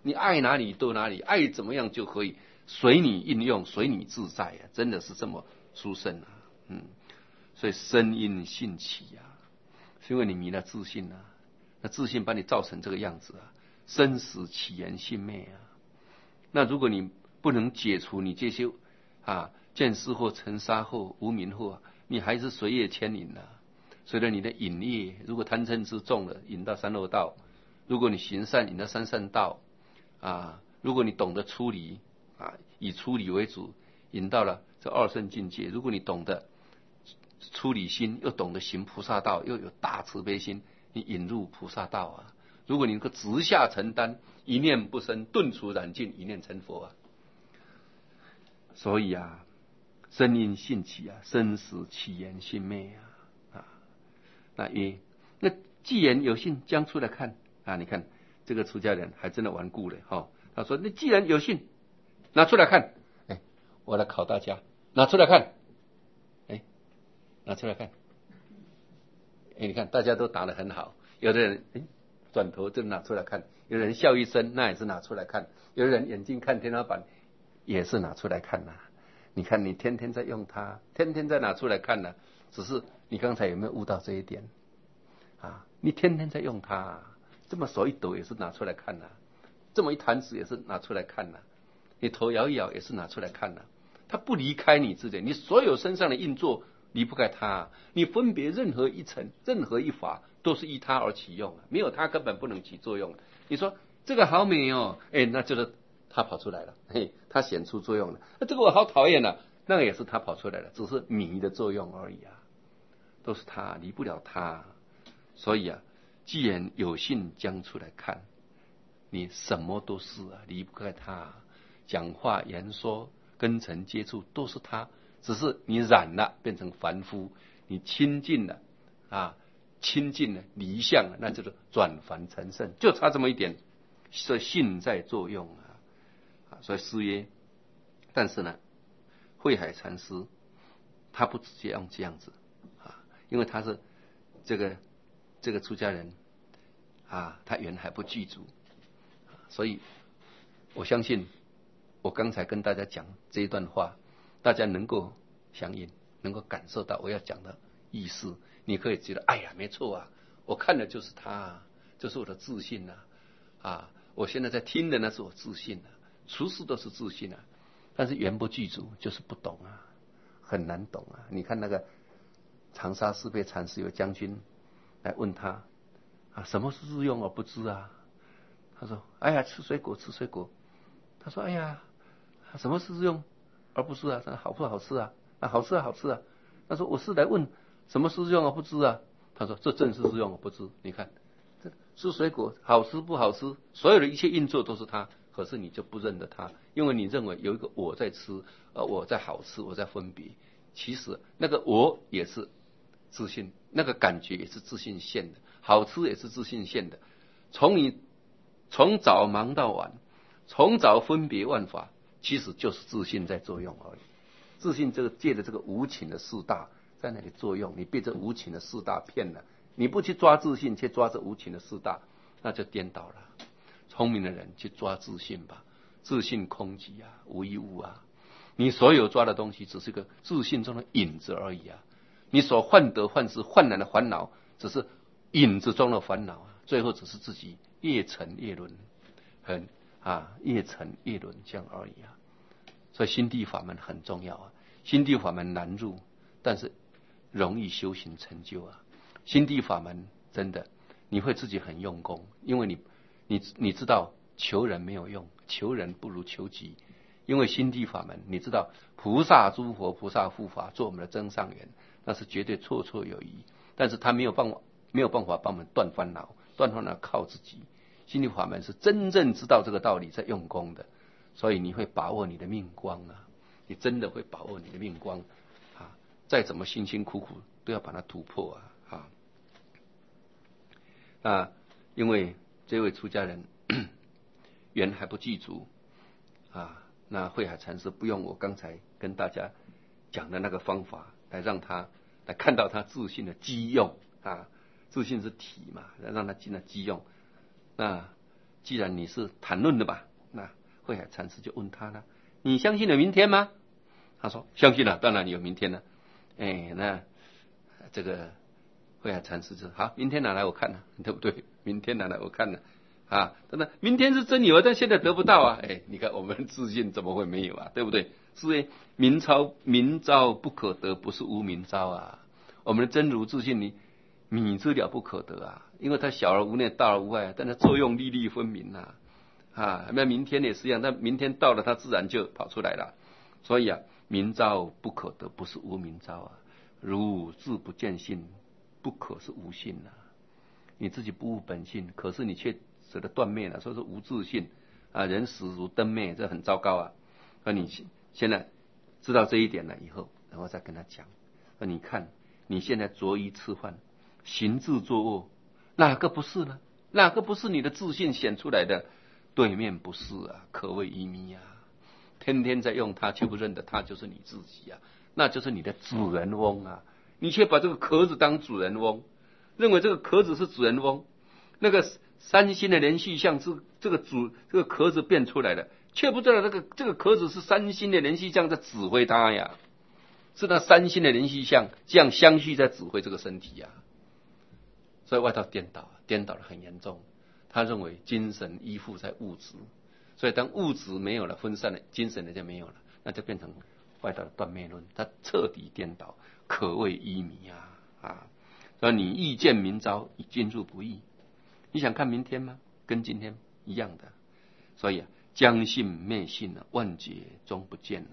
你爱哪里都哪里，爱怎么样就可以随你应用，随你自在啊，真的是这么殊胜啊。所以身因信起啊，是因为你迷了自信啊，那自信把你造成这个样子啊，生死起源性昧啊。那如果你不能解除你这些见思惑、尘沙惑、无明惑，你还是随业牵引啊。随着你的引业，如果贪嗔痴重了，引到三恶道；如果你行善，引到三善道如果你懂得出离以出离为主，引到了这二圣境界；如果你懂得出离心，又懂得行菩萨道，又有大慈悲心，你引入菩萨道啊。如果你能够直下承担，一念不生，顿除染尽，一念成佛啊。所以身因信起生死起源性昧那既然有信，将出来看你看这个出家人还真的顽固了他说：“你既然有信，拿出来看。”我来考大家，拿出来看。拿出来看。你看大家都答得很好，有的人转头就拿出来看，有人笑一声，那也是拿出来看，有人眼睛看天花板，也是拿出来看你看你天天在用它，天天在拿出来看只是你刚才有没有悟到这一点你天天在用它这么手一抖也是拿出来看这么一弹指也是拿出来看你头摇一摇也是拿出来看它不离开你自己，你所有身上的运作离不开它你分别任何一层、任何一法都是依它而起用没有它根本不能起作用你说这个好美那就是它跑出来了，它显出作用了。这个我好讨厌那个也是它跑出来了，只是迷的作用而已都是它，离不了它。所以既然有信将出来看，你什么都是离不开它，讲话言说根尘接触都是它，只是你染了变成凡夫，你亲近了亲近了离相了，那就是转凡成圣，就差这么一点，是信在作用所以师曰，但是慧海禅师他不直接用这样子因为他是这个出家人他缘还不具足，所以我相信我刚才跟大家讲这一段话，大家能够相应，能够感受到我要讲的意思，你可以觉得哎呀没错我看的就是他就是我的自信我现在在听的那是我自信处事都是自信但是缘不具足，就是不懂很难懂你看那个长沙师备禅师有将军来问他什么是日用而不知他说哎呀吃水果吃水果，他说哎呀什么是日用而不知好不好吃好吃好吃他说我是来问什么是日用而不知他说这正是日用而不知。你看吃水果好吃不好吃，所有的一切运作都是它，可是你就不认得它，因为你认为有一个我在吃我在好吃，我在分别，其实那个我也是自信，那个感觉也是自信现的，好吃也是自信现的。从早忙到晚，从早分别万法，其实就是自信在作用而已。自信这个借着这个无情的四大在那里作用，你被这无情的四大骗了，你不去抓自信，却抓这无情的四大，那就颠倒了。聪明的人去抓自信吧，自信空寂无一物你所有抓的东西只是个自信中的影子而已你所患得患失患难的烦恼只是影子中的烦恼最后只是自己越沉越沦越沉越沦这样而已所以心地法门很重要心地法门难入，但是容易修行成就心地法门真的你会自己很用功，因为你知道求人没有用，求人不如求己。因为心地法门你知道菩萨诸佛菩萨护法做我们的增上缘，那是绝对绰绰有余，但是他没有办法帮我们断烦恼，断烦恼靠自己。心地法门是真正知道这个道理在用功的，所以你会把握你的命光你真的会把握你的命光再怎么辛辛苦苦都要把它突破因为这位出家人缘还不具足那慧海禅师不用我刚才跟大家讲的那个方法来让他来看到他自信的机用自信是体嘛，让他进了机用。那既然你是谈论的吧，那慧海禅师就问他了：你相信有明天吗？他说相信了，当然有明天了。那这个慧海禅师就好，明天拿来我看呢，对不对？明天拿来我看呢。真的，明天是真有，但现在得不到啊！你看我们自信怎么会没有啊？对不对？是明朝不可得，不是无明朝啊。我们的真如自信，你之了不可得啊，因为它小而无内，大而无外，但它作用粒粒分明啊。那明天也是一样，但明天到了，它自然就跑出来了。所以明朝不可得，不是无明朝啊。如自不见性，不可是无性啊。你自己不悟本性，可是你却舍得断灭了，所以说无自性人死如灯灭，这很糟糕啊。那你现在知道这一点了以后，然后再跟他讲，你看你现在着衣吃饭，行住坐卧，哪个不是呢？哪个不是你的自信显出来的？对面不是啊，可谓愚迷啊！天天在用它，却不认得它就是你自己啊，那就是你的主人翁啊！你却把这个壳子当主人翁，认为这个壳子是主人翁，那个三星的连续相是这个壳子变出来的，却不知道这个壳子是三星的连续相在指挥它呀，是那三星的连续相这样相续在指挥这个身体呀。所以外道颠倒的很严重，他认为精神依附在物质，所以当物质没有了，分散了，精神就没有了，那就变成外道的断灭论，他彻底颠倒，可谓愚迷啊！所以你欲见明朝，已进入不易。你想看明天吗？跟今天一样的。所以将信昧信万劫终不见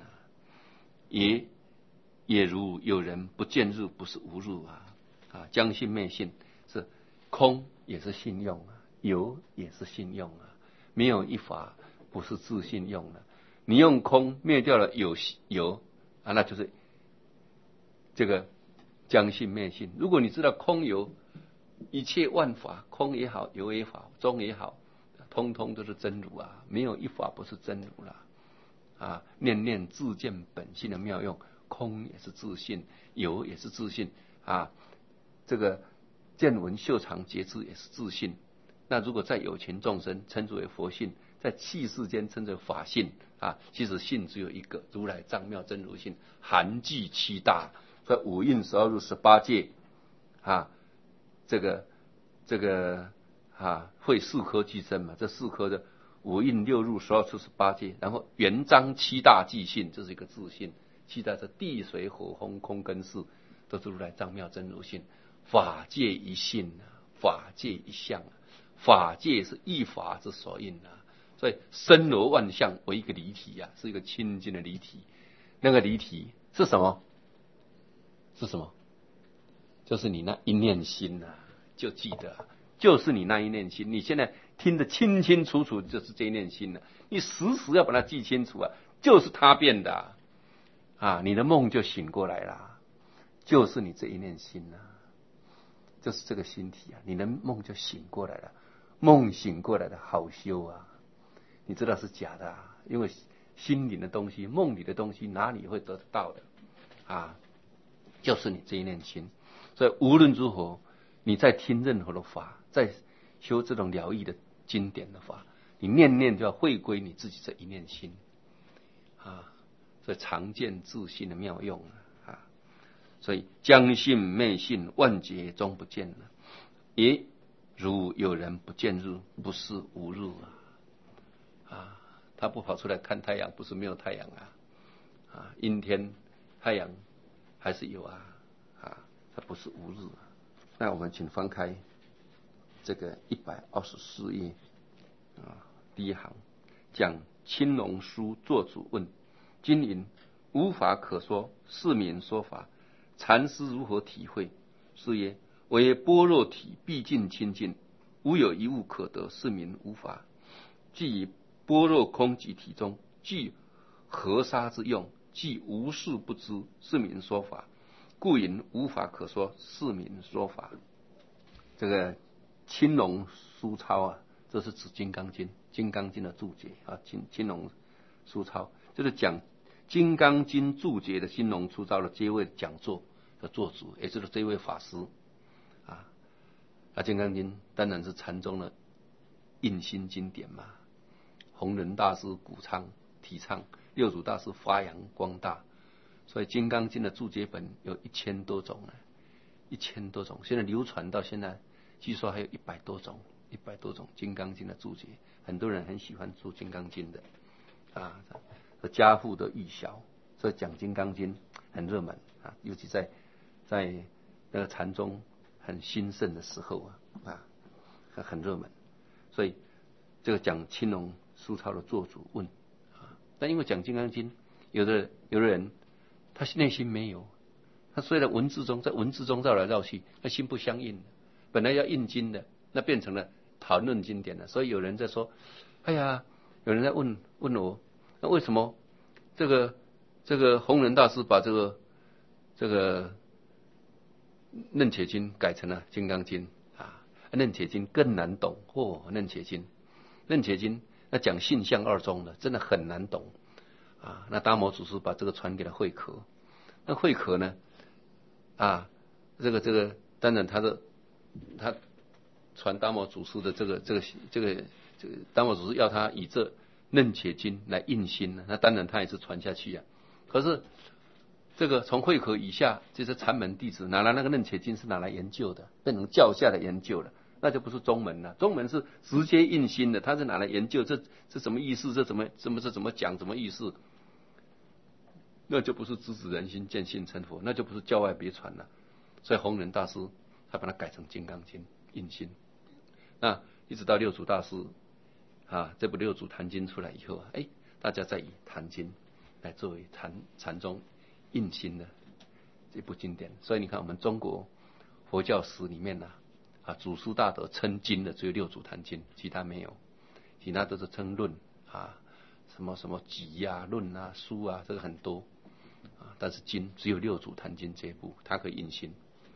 也如有人不见日，不是无日将信昧信是空也是信用有也是信用没有一法不是自信用的。你用空灭掉了有那就是这个将信昧信。如果你知道空有，一切万法，空也好，有也好，中也好，通通都是真如没有一法不是真如了念念自见本性的妙用，空也是自信，有也是自信这个见闻嗅尝觉知也是自信。那如果在有情众生称之为佛性，在器世间称之为法性其实性只有一个，如来藏妙真如性，含具七大，所以五蕴12入18界这个会四科俱生嘛，这四科的五蕴6入12出18界，然后圆彰七大即性，这是一个自性。七大是地水火风空跟识，都是如来藏妙真如性。法界一性法界一相法界是一法之所应所以身罗万象为一个离体是一个清净的离体。那个离体是什么？就是你那一念心就记得就是你那一念心。你现在听得清清楚楚，就是这一念心你时时要把它记清楚就是它变的你的梦就醒过来了，就是你这一念心就是这个心体你的梦就醒过来了。梦醒过来的好修你知道是假的因为心灵的东西，梦里的东西哪里会得得到的就是你这一念心。所以无论如何，你在听任何的法，在修这种疗愈的经典的法，你念念就要回归你自己这一念心所以常见自信的妙用所以将信昧信，万劫终不见也如有人不见日，不是无日他不跑出来看太阳，不是没有太阳阴天太阳还是有它不是无日那我们请翻开这个124页第一行，讲青龙书作主问：今云无法可说，是名说法，禅师如何体会？是曰：为般若体毕竟清净，无有一物可得，是名无法。即以般若空寂体中具河沙之用，即无事不知，是名说法。故云无法可说，是名说法。这个青龙书抄这是指《金刚经》，《金刚经》的注解青龙书抄就是讲《金刚经》注解的青龙书抄的这位讲座的做主，也就是这位法师《金刚经》当然是禅宗的印心经典嘛。弘忍大师鼓倡提倡，六祖大师发扬光大，所以《金刚经》的注解本有1000多种，1000多种，现在流传到现在，据说还有100多种《金刚经》的注解，很多人很喜欢读《金刚经》的家父的预晓，所以讲《金刚经》很热门啊，尤其在那个禅宗很兴盛的时候很热门，所以这个讲青龙书抄的做主问但因为讲《金刚经》，有的人他内心没有，他虽然在文字中绕来绕去，他心不相应，本来要印经的，那变成了讨论经典了。所以有人在说，哎呀，有人在问我，那为什么这个弘忍大师把这个楞伽经改成了《金刚经》楞伽经更难懂楞伽经那讲性相二宗的，真的很难懂那达摩祖师把这个传给了慧可，那慧可呢这个当然他传达摩祖师的这个达摩祖师要他以这楞伽经来印心那当然他也是传下去可是这个从慧可以下这些禅门弟子拿来那个楞伽经是拿来研究的，变成教下的研究了，那就不是宗门了。宗门是直接印心的，他是拿来研究这什么意思，这怎么讲，怎么意思，那就不是直指人心见性成佛，那就不是教外别传了。所以弘忍大师他把它改成《金刚经》印心。那一直到六祖大师这部六祖坛经出来以后大家再以坛经来作为禅宗印心的这部经典。所以你看我们中国佛教史里面祖师大德称经的只有六祖坛经，其他没有，其他都是称论什么集论书这个很多但是经只有六祖坛经这一部它可以印心。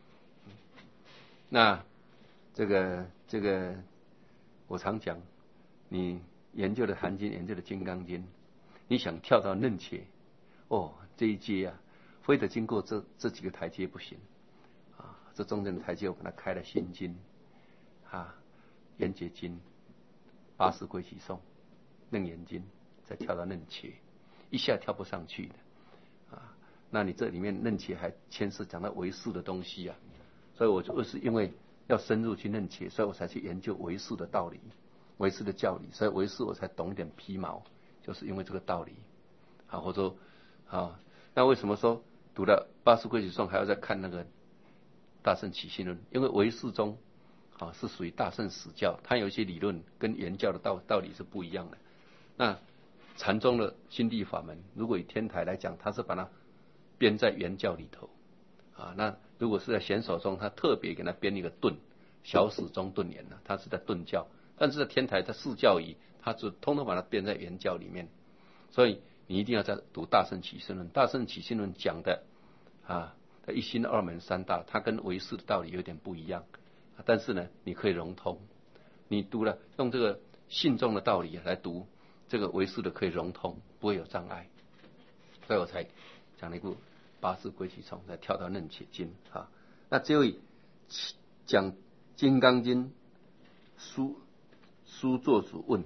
那这个我常讲，你研究的坛经，研究的金刚经，你想跳到楞伽这一阶非得经过这几个台阶不行这中间的台阶我把它开了心经圆觉经、八识归起颂、楞严经，再跳到楞伽，一下跳不上去的那你这里面楞伽还牵涉讲到唯识的东西所以我就是因为要深入去楞伽，所以我才去研究唯识的道理，唯识的教理，所以唯识我才懂点皮毛，就是因为这个道理或者那为什么说读了八识归起颂还要再看那个大乘起信论？因为唯识中是属于大乘史教，它有一些理论跟原教的道理是不一样的。那禅宗的心地法门，如果以天台来讲，它是把它编在原教里头那如果是在显首中，他特别给他编一个顿，小史中顿言他是在顿教，但是在天台在释教仪，他就通通把它编在原教里面。所以你一定要在读大乘起信论，大乘起信论讲的一心二门三大，它跟唯识的道理有点不一样但是呢你可以融通，你读了用这个信众的道理来读这个唯识的可以融通，不会有障碍。所以我才讲了一部八识归起颂，再跳到楞伽经那只有讲金刚经书作主问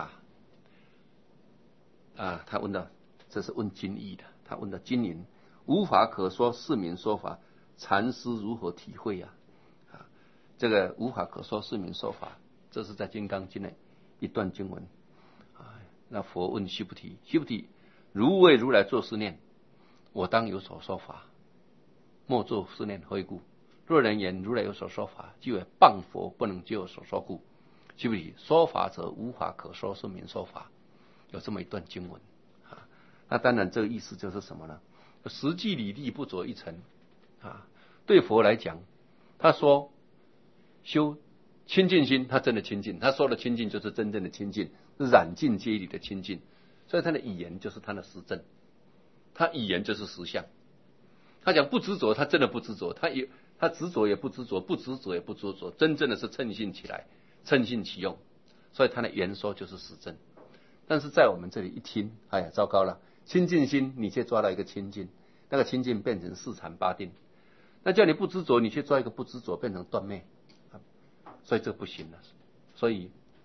他问到，这是问经义的，他问到经云无法可说，是名说法，禅师如何体会这个无法可说，是名说法，这是在金刚经的一段经文那佛问须菩提，须菩提，如为如来作是念，我当有所说法，莫作是念，何以故？若人言如来有所说法，即为谤佛，不能就有所说故。须菩提，说法者无法可说，是名说法。有这么一段经文那当然这个意思就是什么呢？实际理力不着一层对佛来讲，他说修清净心，他真的清净，他说的清净就是真正的清净，染尽皆理的清净。所以他的语言就是他的实证，他语言就是实相。他讲不执着，他真的不执着，他执着也不执着，不执着也不执着，真正的是称性起来，称性起用。所以他的言说就是实证。但是在我们这里一听，哎呀，糟糕了！清净心你却抓到一个清净，那个清净变成四禅八定；那叫你不执着，你却抓一个不执着，变成断灭所以这不行了。所以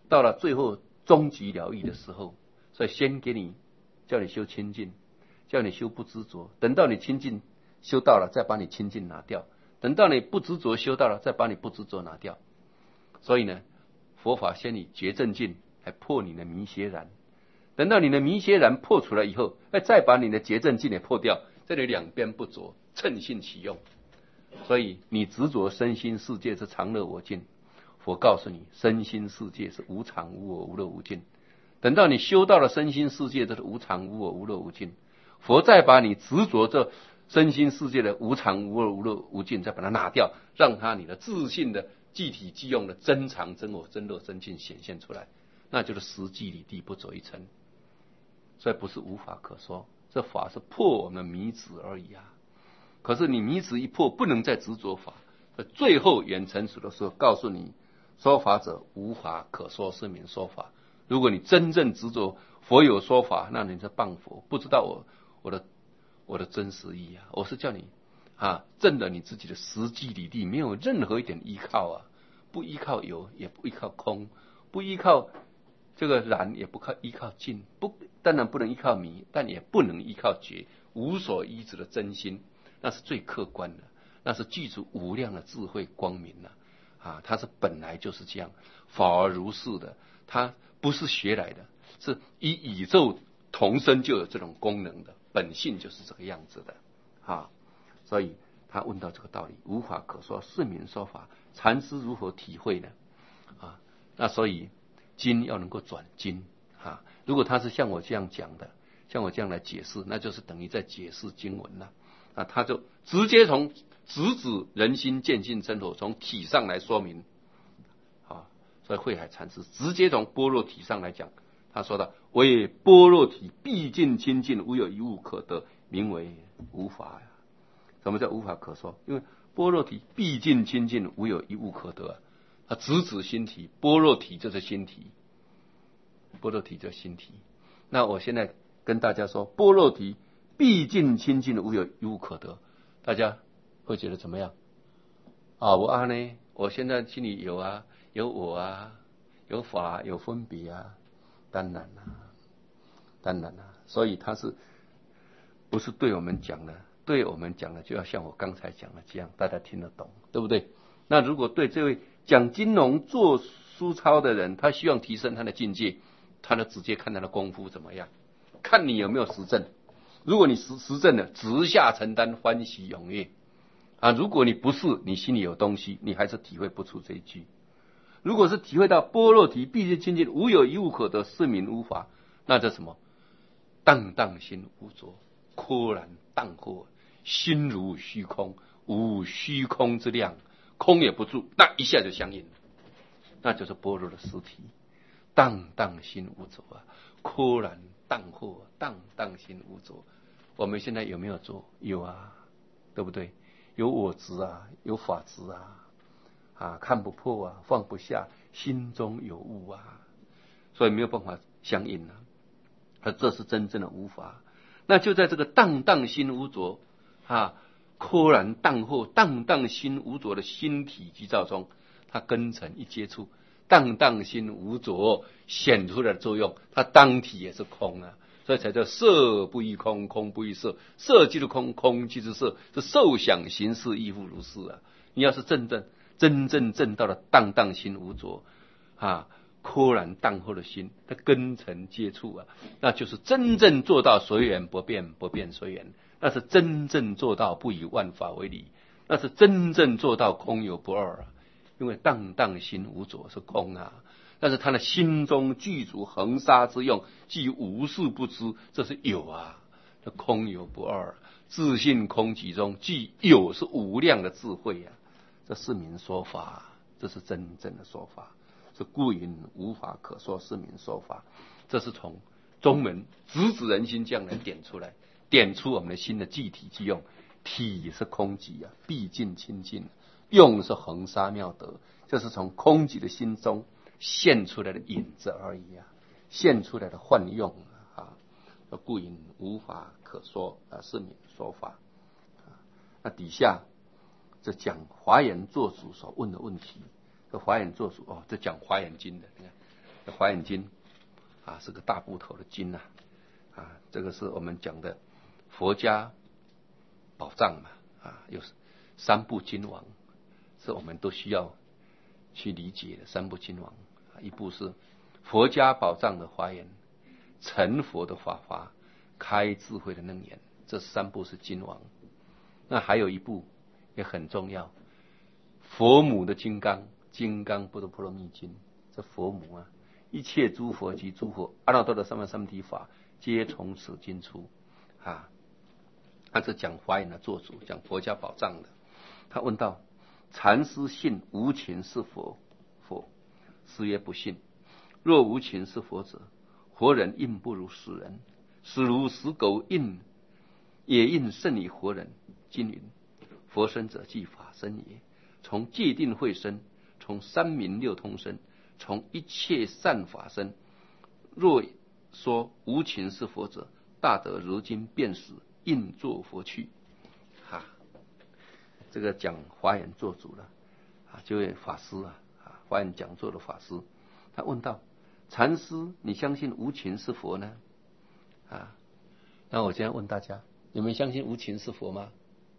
到了最后终极疗愈的时候，所以先给你叫你修清净，叫你修不执着，等到你清净修到了，再把你清净拿掉，等到你不执着修到了，再把你不执着拿掉。所以呢，佛法先以觉正境来破你的迷邪染，等到你的迷邪染破除了以后，再把你的觉正境也破掉，这里两边不着，趁性起用。所以你执着身心世界是常乐我净，佛告诉你身心世界是无常无我无乐无尽。等到你修到了身心世界这是无常无我无乐无尽，佛再把你执着这身心世界的无常无我无乐无尽再把它拿掉，让它你的自信的具体即用的真常真我真乐真净显现出来，那就是实际里地不走一层。所以不是无法可说，这法是破我们迷执而已啊。可是你迷执一破，不能再执着法，最后远成熟的时候告诉你，说法者无法可说是名说法。如果你真正执着佛有说法，那你是谤佛，不知道我的真实意啊。我是叫你证了你自己的实际理地，没有任何一点依靠啊，不依靠有，也不依靠空，不依靠这个然，也不依靠尽，当然不能依靠迷，但也不能依靠觉，无所依止的真心，那是最客观的，那是具足无量的智慧光明它是本来就是这样，法而如是的，它不是学来的，是以宇宙同生就有这种功能的，本性就是这个样子的所以他问到这个道理，无法可说是名说法，禅师如何体会呢？那所以经要能够转经如果他是像我这样讲的，像我这样来解释，那就是等于在解释经文了他就直接从直指人心见性真佛，从体上来说明所以慧海禅师直接从般若体上来讲，他说到为般若体毕竟清净，无有一物可得，名为无法呀。什么叫无法可说？因为般若体毕竟清净，无有一物可得他直指心体，般若体就是心体，般若体就是心体。那我现在跟大家说，般若体毕竟清净，无有一物可得，大家会觉得怎么样我呢？我现在心里有有我有法，有分别当然所以他是不是对我们讲的？对我们讲的就要像我刚才讲的这样，大家听得懂，对不对？那如果对这位讲金融做书抄的人，他希望提升他的境界，他就直接看他的功夫怎么样，看你有没有实证。如果你实证了，直下承担，欢喜踊跃如果你不是，你心里有东西，你还是体会不出这一句。如果是体会到般若体毕竟清净，无有一物可得，是名无法，那叫什么？荡荡心无着，豁然荡豁，心如虚空，无虚空之量，空也不住，那一下就相应了，那就是般若的实体。荡荡心无着豁然荡豁，荡荡心无着。我们现在有没有做？有对不对？有我执有法执看不破放不下，心中有物所以没有办法相应这是真正的无法。那就在这个荡荡心无着豁然荡豁，荡荡心无着的心体基造中，它根尘一接触，荡荡心无着显出来的作用，它当体也是空所以才叫色不异空，空不异色，色即是空，空即是色，是受想行识亦复如是你要是真正证到了荡荡心无着豁然荡豁的心，它根尘接触那就是真正做到随缘不变，不变随缘，那是真正做到不以万法为理，那是真正做到空有不二因为荡荡心无着是空但是他的心中具足恒沙之用，即无事不知，这是有这空有不二，自性空寂中即有是无量的智慧这是名说法，这是真正的说法，是故云无法可说是名说法。这是从中门直指人心这样来点出来，点出我们的心的具体即用，体是空寂毕竟清净，用是恒沙妙德，就是从空寂的心中现出来的影子而已现出来的幻用故云无法可说是名说法那底下这讲华严做主所问的问题，这华严做主这讲华严经的，你看华严经啊，是个大部头的经啊，这个是我们讲的佛家宝藏嘛，有三部经王，是我们都需要去理解的三部经王。一部是佛家宝藏的华严，成佛的法华，开智慧的楞严，这三部是经王。那还有一部也很重要，佛母的金刚，金刚不陀罗蜜经，这佛母啊，一切诸佛及诸佛阿耨多罗三藐三菩提法，皆从此经出啊。他是讲华严的做主，讲佛家宝藏的。他问道：禅师信无情是佛？佛师曰：不信。若无情是佛者，活人应不如死人，死如死狗应，也应胜于活人。经云：佛身者即法身也，从戒定慧身，从三明六通身，从一切善法身。若说无情是佛者，大德如今便死，应作佛去。这个讲华严做主了这位法师华严讲座的法师，他问道：禅师，你相信无情是佛呢？那我现在问大家，你们相信无情是佛吗？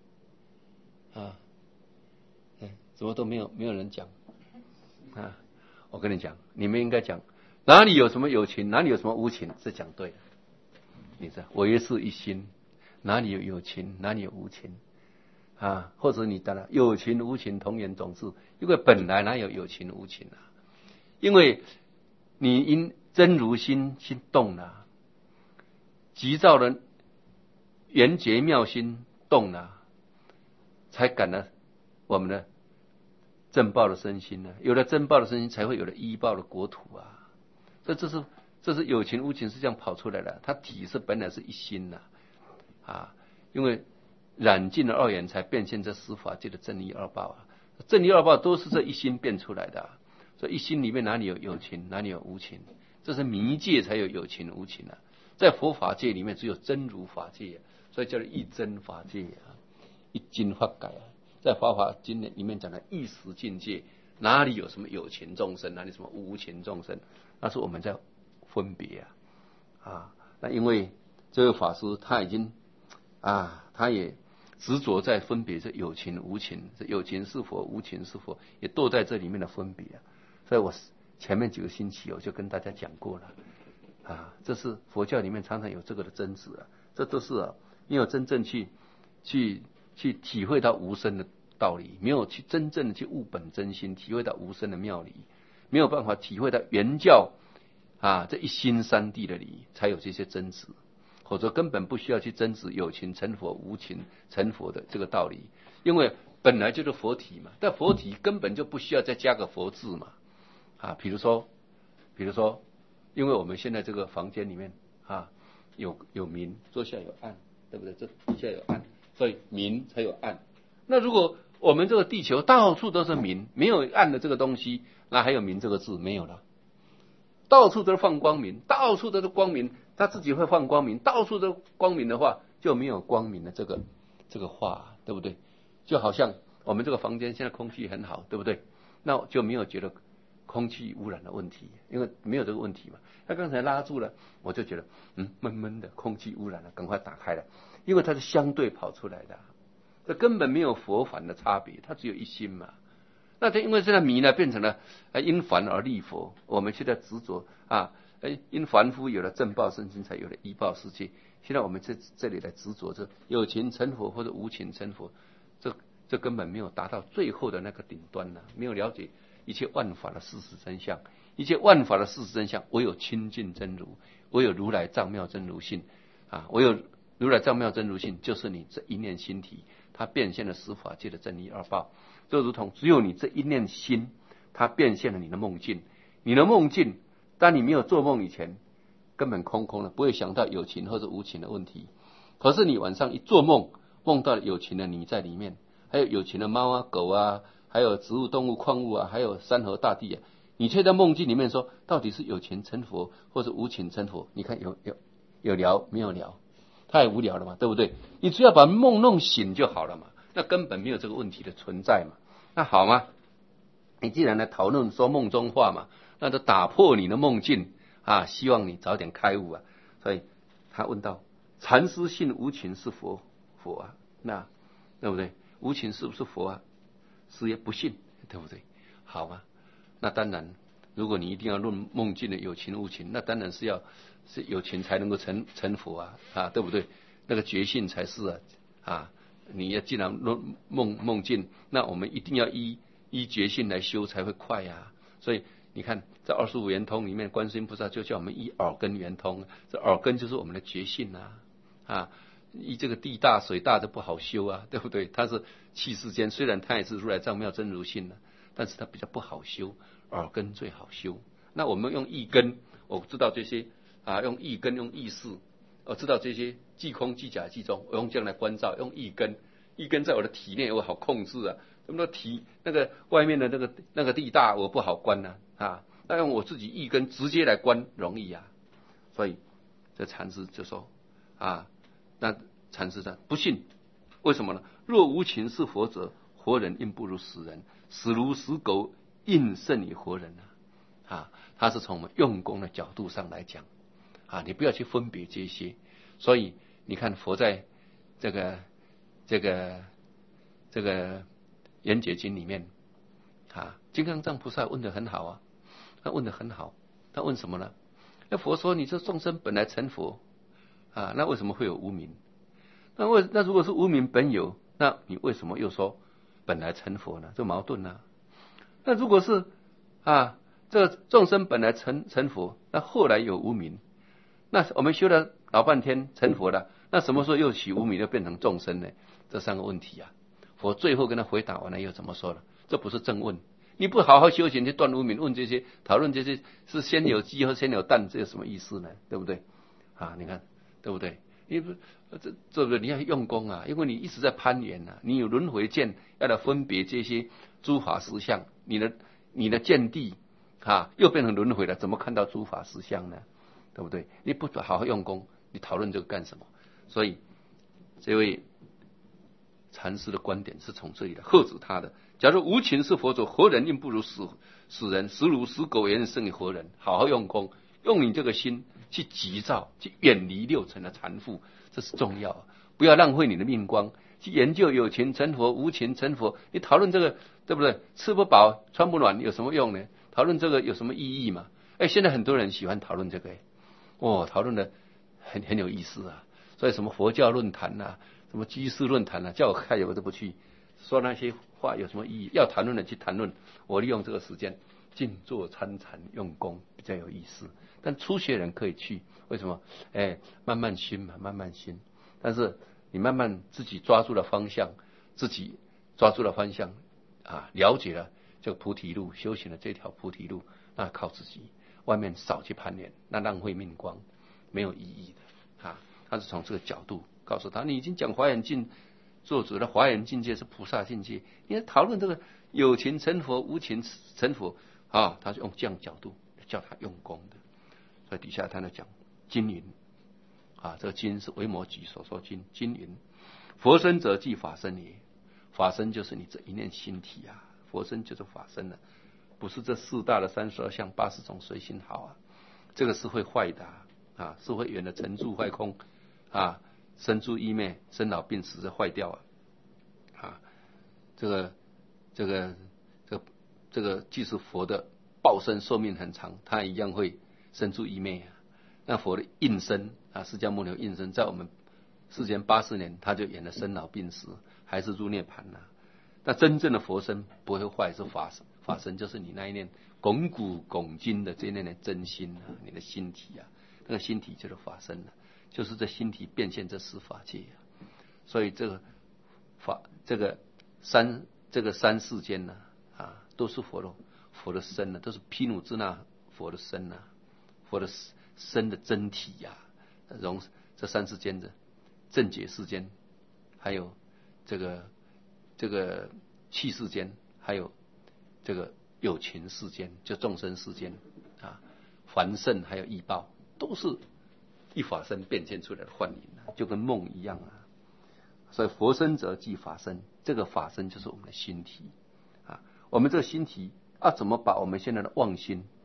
怎么都没有人讲我跟你讲，你们应该讲哪里有什么有情，哪里有什么无情，这讲对了。你知道我也是一心，哪里有情，哪里有无情或者你当然有情无情同源种智，因为本来哪有情无情因为你因真如心动了，急躁的圆觉妙心动了，才感了我们的正报的身心有了正报的身心，才会有了依报的国土这是有情无情是这样跑出来的，它体是本来是一心因为染尽了二缘，才变现这十法界的正义二报正义二报都是这一心变出来的所以一心里面哪里有情，哪里有无情？这是迷界才有情无情在佛法界里面只有真如法界所以叫做一真法界一经法界在法华经里面讲的一时境界，哪里有什么有情众生，哪里什么无情众生？那是我们在分别那因为这位法师他已经他也执着在分别这有情无情，这有情是佛，无情是佛，也都在这里面的分别所以我前面几个星期我就跟大家讲过了这是佛教里面常常有这个的争执这都是没有真正去体会到无生的道理，没有去真正的去悟本真心，体会到无生的妙理，没有办法体会到原教这一心三谛的理，才有这些争执，否则根本不需要去争执有情成佛，无情成佛的这个道理，因为本来就是佛体嘛，但佛体根本就不需要再加个佛字嘛比如说因为我们现在这个房间里面有明，桌下有暗，对不对？这底下有暗，所以明才有暗。那如果我们这个地球到处都是明，没有暗的这个东西，那还有明这个字没有了。到处都是放光明，到处都是光明，它自己会放光明，到处都是光明的话，就没有光明的这个话，对不对？就好像我们这个房间现在空气很好，对不对？那就没有觉得空气污染的问题，因为没有这个问题嘛。他刚才拉住了，我就觉得闷闷的，空气污染了，赶快打开了，因为它是相对跑出来的，这根本没有佛凡的差别，它只有一心嘛。那它因为现在迷呢，变成了因凡而立佛，我们现在执着因凡夫有了正报身心，才有了依报世界。现在我们这里来执着这有情成佛或者无情成佛，这根本没有达到最后的那个顶端没有了解一切万法的事实真相，一切万法的事实真相，唯有清净真如，唯有如来藏妙真如性唯有如来藏妙真如性，就是你这一念心体，它变现了十法界的正义二报。就如同只有你这一念心，它变现了你的梦境。你的梦境，当你没有做梦以前，根本空空的，不会想到有情或者无情的问题。可是你晚上一做梦，梦到了有情的你在里面，还有有情的猫狗还有植物动物矿物还有山河大地你却在梦境里面说，到底是有情成佛或者无情成佛？你看有聊没有聊？太无聊了嘛，对不对？你只要把梦弄醒就好了嘛，那根本没有这个问题的存在嘛。那好吗？你既然来讨论说梦中话嘛， 那就打破你的梦境啊，希望你早点开悟啊。所以他问到：禅师信无情是佛啊？那对不对？无情是不是佛啊？师爷不信，对不对？好吗？那当然，如果你一定要论梦境的有情无情，那当然是有情才能够成佛啊，对不对？那个觉性才是啊。你要既然论梦境，那我们一定要依觉性来修才会快呀。所以你看，在25圆通里面，观世音菩萨就叫我们依耳根圆通，这耳根就是我们的觉性啊。依这个地大水大就不好修啊，对不对？它是气世间，虽然它也是如来藏妙真如性但是它比较不好修，耳根最好修。那我们用意根，我知道这些用意根用意识，我知道这些即空即假即中，我用这样来关照，用意根在我的体内我好控制啊。那么那个外面的那个地大我不好关那用我自己意根直接来关容易啊。所以这禅师就说那禅师说不信，为什么呢？若无情是佛者，活人应不如死人，死如死狗，应胜于活人他是从我们用功的角度上来讲你不要去分别这些。所以你看佛在这个圆觉经里面金刚藏菩萨问得很好他问得很好。他问什么呢？那佛说你这众生本来成佛那为什么会有无明？那如果是无明本有，那你为什么又说本来成佛呢？这矛盾那如果是这个众生本来成佛，那后来有无明，那我们修了老半天成佛了，那什么时候又起无明又变成众生呢？这三个问题佛最后跟他回答完了又怎么说了？这不是正问，你不好好修行去断无明，问这些讨论这些是先有鸡和先有蛋，这有什么意思呢？对不对你看对不对？你要用功因为你一直在攀缘你有轮回见，要来分别这些诸法实相，你的见地又变成轮回了，怎么看到诸法实相呢？对不对？你不好好用功，你讨论这个干什么？所以这位禅师的观点是从这里来喝止他的。假如无情是佛者，活人应不如死人，死如死狗，也胜于活人。好好用功，用你这个心去急躁，去远离六尘的缠缚，这是重要不要浪费你的命光去研究有情成佛无情成佛。你讨论这个对不对？吃不饱穿不暖有什么用呢？讨论这个有什么意义嘛？现在很多人喜欢讨论这个讨论的很有意思所以什么佛教论坛什么居士论坛叫我开我都不去，说那些话有什么意义？要谈论的去谈论，我利用这个时间静坐参禅用功比较有意思。但初学人可以去，为什么？慢慢心嘛，慢慢心。但是你慢慢自己抓住了方向，了解了这个菩提路，修行的这条菩提路，那靠自己，外面少去攀缘，那浪费命光，没有意义的他是从这个角度告诉他，你已经讲华严境做主的华严境界是菩萨境界，你讨论这个有情成佛无情成佛他是用这样角度叫他用功的。所以底下他在讲经云这个经是维摩诘所说经云：佛身者即法身也。法身就是你这一念心体佛身就是法身不是这四大的32相80种随心好这个是会坏的是会远的成住坏空生住异灭，生老病死，这坏掉这个即使佛的报身寿命很长，他一样会生住异灭那佛的应身释迦牟尼应身，在我们世间80年，他就演了生老病死，还是入涅盘那真正的佛身不会坏，是法身就是你那一念拱古拱今的这一念的真心你的心体那个心体就是法身就是这心体变现这四法界所以这个三世间都是佛的身都是毗卢遮那佛的身佛的身的真体容这三世间的正觉世间，还有这个气世间，还有这个有情世间，就众生世间凡圣还有异报，都是一法身变现出来的幻影就跟梦一样所以佛身者即法身，这个法身就是我们的心体我们这个心体怎么把我们现在的妄心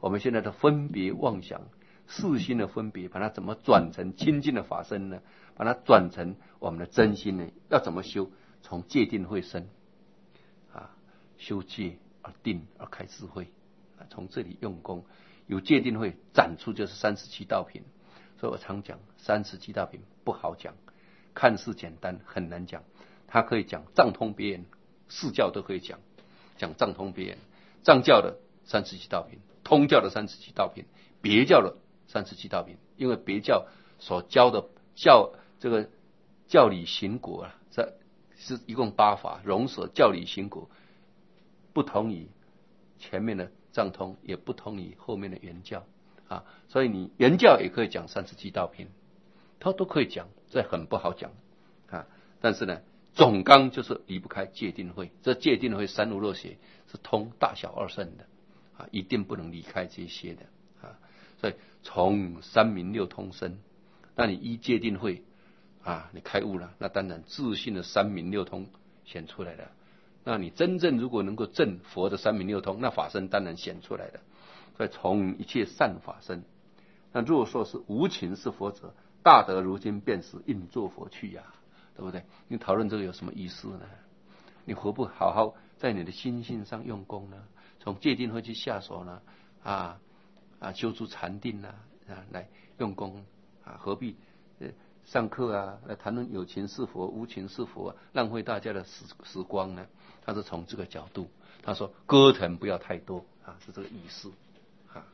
我们现在的分别妄想、四心的分别，把它怎么转成清净的法身呢？把它转成我们的真心呢？要怎么修？从戒定慧生啊，修戒而定而开智慧啊，从这里用功，有戒定慧展出就是37道品。所以我常讲37道品不好讲，看似简单很难讲。它可以讲藏通别言，四教都可以讲藏通别言，藏教的37道品，通教的37道品，别教的37道品。因为别教所教的这个教理行果啊，这是一共8法，融合教理行果，不同于前面的藏通，也不同于后面的原教啊。所以你原教也可以讲37道品，它都可以讲，这很不好讲啊。但是呢，总纲就是离不开戒定慧，这戒定慧三无漏学是通大小二圣的啊，一定不能离开这些的啊。所以从三明六通生，那你依戒定慧啊，你开悟了，那当然自信的三明六通显出来了。那你真正如果能够证佛的三明六通，那法身当然显出来了。所以从一切善法身，那若说是无情是佛者，大德如今便是应作佛去呀，对不对？你讨论这个有什么意思呢？你何不好好在你的心性上用功呢？从戒定慧去下手呢？修出禅定来用功啊，何必上课来谈论有情是佛无情是佛浪费大家的时光呢？他是从这个角度，他说歌腾不要太多啊，是这个意思啊。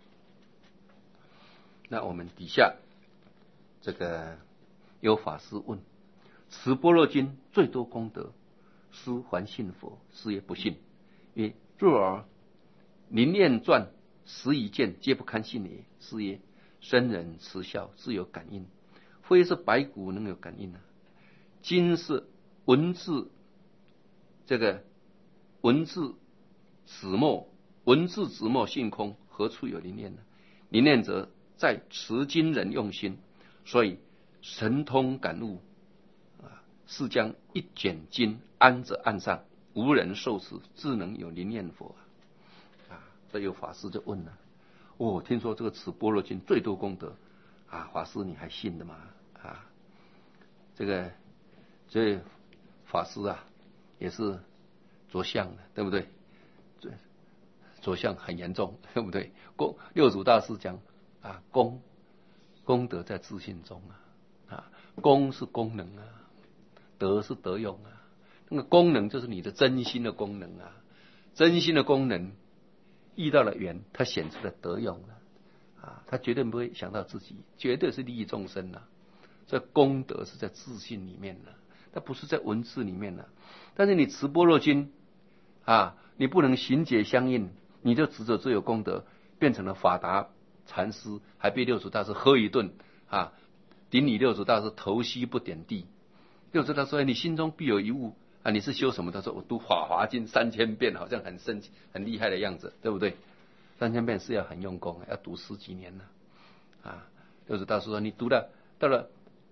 那我们底下这个有法师问：持般若经最多功德，师还信佛，师也不信。曰：若尔临念传10一件，皆不堪信也。师曰：生人慈孝，自有感应，非是白骨能有感应啊。经是文字，这个文字子墨性空，何处有灵念呢？灵念者在持经人用心，所以神通感悟啊，是将一卷经安者岸上，无人受持，自能有灵念佛啊。这有法师就问了：听说这个持般若经最多功德啊，法师你还信的吗？啊，这法师啊也是着相的，对不对？着相很严重，对不对？六祖大师讲啊，功德在自信中啊，功是功能啊，德是德用啊。那个功能就是你的真心的功能啊，真心的功能遇到了缘，它显出了德用了啊，他绝对不会想到自己，绝对是利益众生啊。这功德是在自信里面的，它不是在文字里面的。但是你持般若经啊，你不能行解相应，你就执着最有功德，变成了法达禅师，还被六祖大师喝一顿啊，顶礼六祖大师头膝不点地。六祖大师说：你心中必有一物啊，你是修什么？他说：我读法华经3000遍，好像很深很厉害的样子，对不对？3000遍是要很用功，要读10几年啊。六祖大师说：你读了到了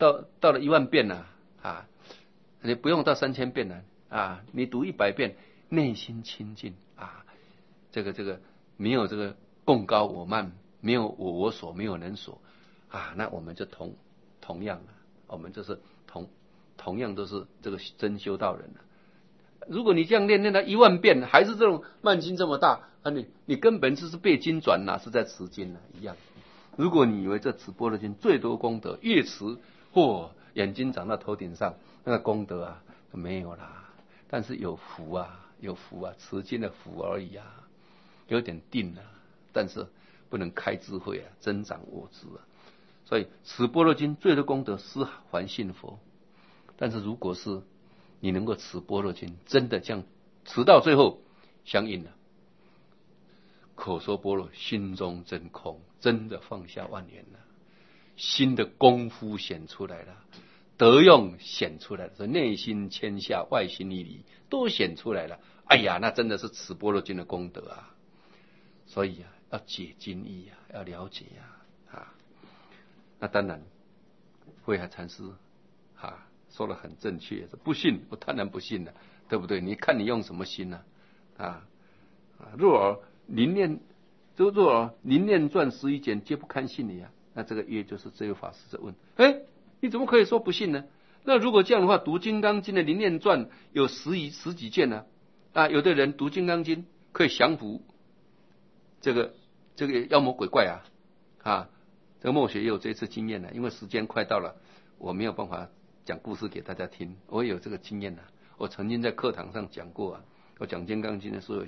10000遍了啊，你不用到3000遍了啊，你读100遍，内心清净啊，这个没有这个共高我慢，没有我所，没有人所啊，那我们就同样我们就是同样都是这个真修道人如果你这样练到10000遍，还是这种慢心这么大啊，你根本就是背经转是在持经一样。如果你以为这持般若经最多功德，越持眼睛长到头顶上，那个功德没有啦。但是有福持经的福而已有点定但是不能开智慧增长我执所以持般若经最多功德，师还信佛。但是如果是你能够持般若经，真的这样持到最后相应了，口说般若，心中真空，真的放下万缘了，心的功夫显出来了，德用显出来了，所以内心谦下，外心一离，都显出来了。哎呀，那真的是持般若经的功德所以要解经义要了解那当然慧海禅师说得很正确，不信我当然不信了，对不对？你看你用什么心若尔临念这个若临念传11简皆不堪信你啊，那这个约就是这位法师在问，你怎么可以说不信呢？那如果这样的话，读《金刚经》的临念传有十几卷呢，有的人读《金刚经》可以降服这个妖魔鬼怪这个墨学也有这次经验了，因为时间快到了，我没有办法讲故事给大家听，我也有这个经验了。我曾经在课堂上讲过我讲《金刚经》的时候，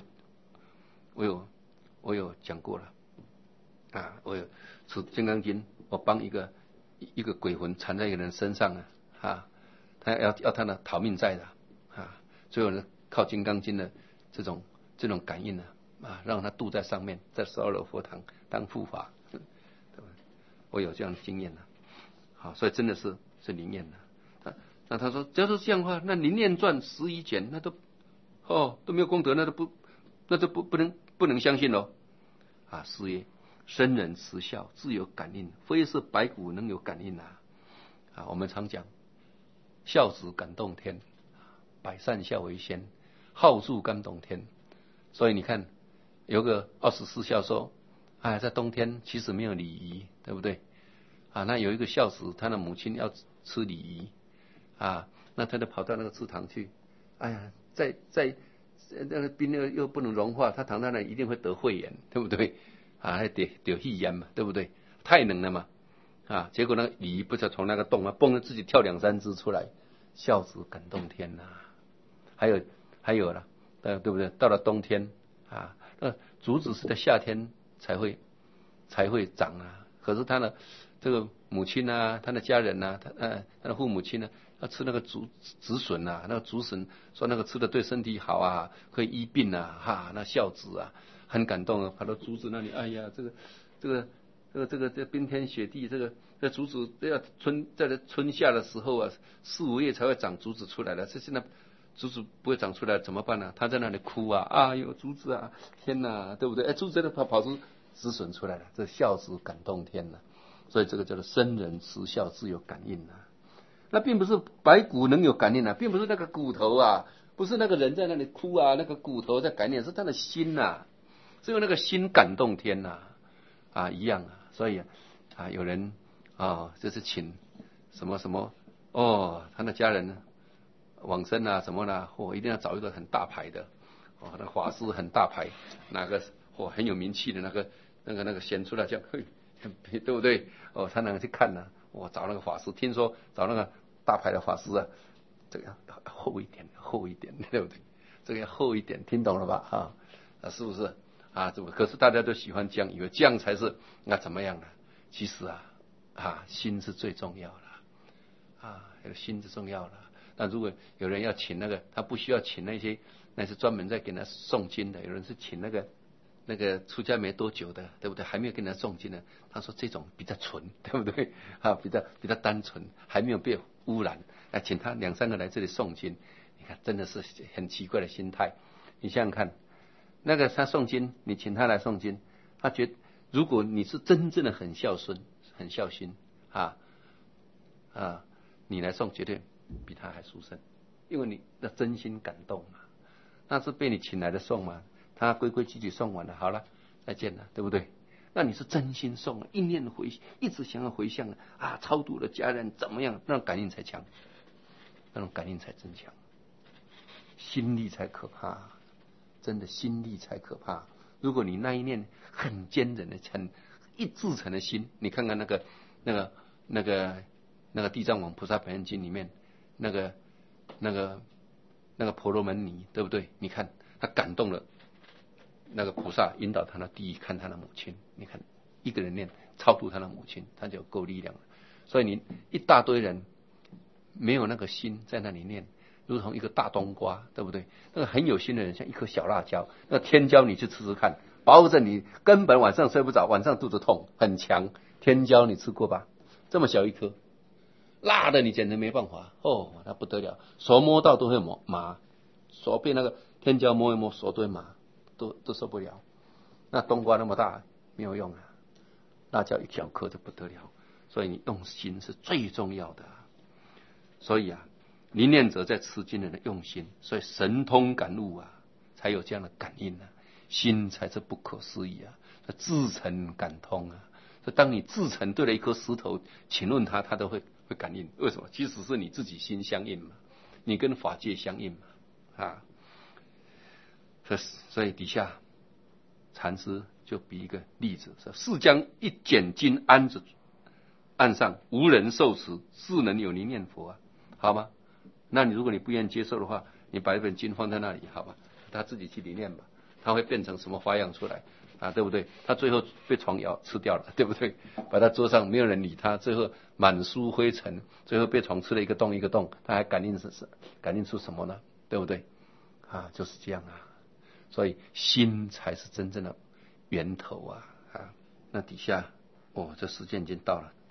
我有讲过了我有《金刚经》，我帮一个鬼魂缠在一个人身上他要他呢讨命债的所以我呢靠《金刚经》的这种感应让他渡在上面，在12楼佛堂当护法，我有这样的经验所以真的是灵验的。那他说，只要是这样的话，那临念传11简那都没有功德，那就不能相信喽是曰：生人慈孝，自有感应，非是白骨能有感应我们常讲，孝子感动天，百善孝为先，好处感动天。所以你看，有个24孝说，在冬天其实没有礼仪，对不对那有一个孝子，他的母亲要吃礼仪那他就跑到那个祠堂去，在那个冰又不能融化，他躺在那一定会得肺炎，对不对还得肺炎嘛，对不对？太冷了嘛结果那个礼仪不知道从那个洞蹦着自己跳2-3只出来，孝子感动天还有了对不对？到了冬天那竹子是在夏天才会长可是他呢这个母亲他的家人他的父母亲要吃那个竹笋那个竹笋说那个吃的对身体好可以医病那孝子很感动跑到竹子那里，哎呀这冰天雪地，这竹子要在春夏的时候4-5月才会长竹子出来的，这现在竹子不会长出来怎么办他在那里哭有竹子天哪，对不对？竹子跑出竹笋出来了，这孝子感动天所以这个叫做生人慈孝，自有感应那并不是白骨能有感应并不是那个骨头不是那个人在那里哭那个骨头在感应，是他的心是用那个心感动天一样所以有人就是请什么他的家人往生什么一定要找一个很大牌的那法师很大牌，哪个很有名气的那个显出来这样对不对他能去看找那个法师，听说找那个大牌的法师这个要厚一点对不对？这个要厚一点，听懂了吧是不是可是大家都喜欢这样，以为这样才是怎么样呢？其实心是最重要的心是重要的。那如果有人要请他不需要请那是专门在给他诵经的，有人是请那个出家没多久的，对不对？还没有跟他诵经呢，他说这种比较纯，对不对比较单纯，还没有被污染请他2-3个来这里诵经，你看真的是很奇怪的心态。你想想看，那个他诵经，你请他来诵经，他觉得如果你是真正的很孝顺很孝心你来诵绝对比他还殊胜，因为你的真心感动那是被你请来的诵嘛，他规规矩矩诵完了，好了再见了，对不对？那你是真心诵一念一直想要回向超度的家人怎么样，那种感应才强，那种感应才真强，心力才可怕，真的心力才可怕。如果你那一念很坚韧的很一至诚的心，你看看那个地藏王菩萨本愿经里面那个婆罗门尼，对不对？你看他感动了那个菩萨，引导他到地狱看他的母亲，你看一个人念超度他的母亲，他就够力量了。所以你一大堆人没有那个心在那里念，如同一个大冬瓜，对不对？那个很有心的人像一颗小辣椒，那天椒你去吃吃看，保证你根本晚上睡不着，晚上肚子痛很强。天椒你吃过吧？这么小一颗，辣的你简直没办法那不得了，手摸到都会麻，手被那个天椒摸一摸，手都会麻，都受不了。那冬瓜那么大没有用辣椒一小颗就不得了。所以你用心是最重要的所以临念者在持经人的用心，所以神通感悟才有这样的感应心才是不可思议至诚感通啊。所以当你至诚对了一颗石头，请问他都会感应。为什么？其实是你自己心相应嘛，你跟法界相应嘛啊。所以底下禅师就比一个例子，说是将一简金安着岸上，无人受持，是能有你念佛啊，好吗？那如果你不愿意接受的话，你把一本经放在那里，好吧，他自己去里念吧，他会变成什么花样出来啊？对不对？他最后被床咬吃掉了，对不对？把他桌上没有人理他，最后满书灰尘，最后被床吃了一个洞一个洞，他还感应出什么呢？对不对？啊，就是这样啊。所以心才是真正的源头啊！那底下这时间已经到了。